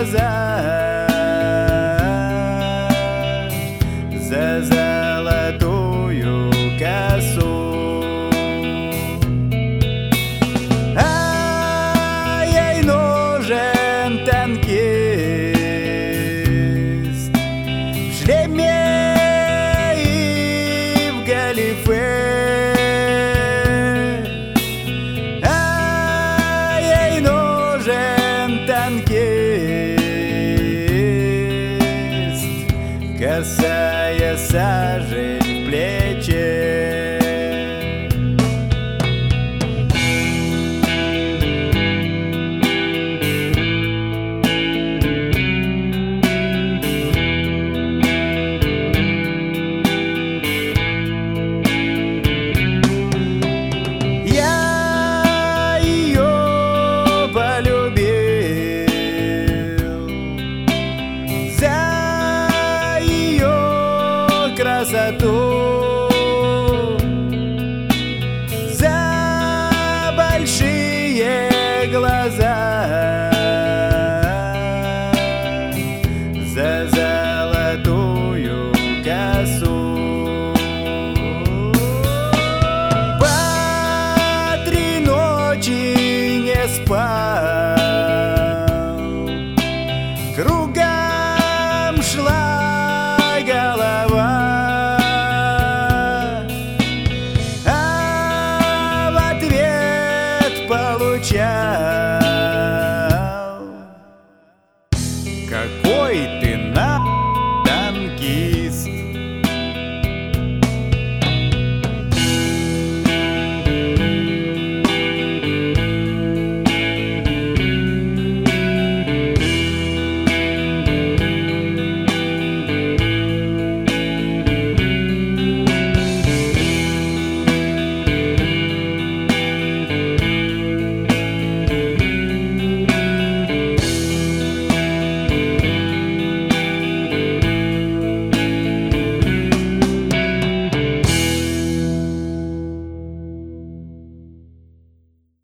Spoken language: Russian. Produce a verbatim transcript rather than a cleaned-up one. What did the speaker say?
глаза за золотую косу. А ей нужен танкист в шлеме и в галифе. А ей нужен танкист, косая сажень в плече. Я ее полюбил за ее красоту, за большие глаза, за золотую косу. По три ночи не спал, кругом шла голова, а в ответ получал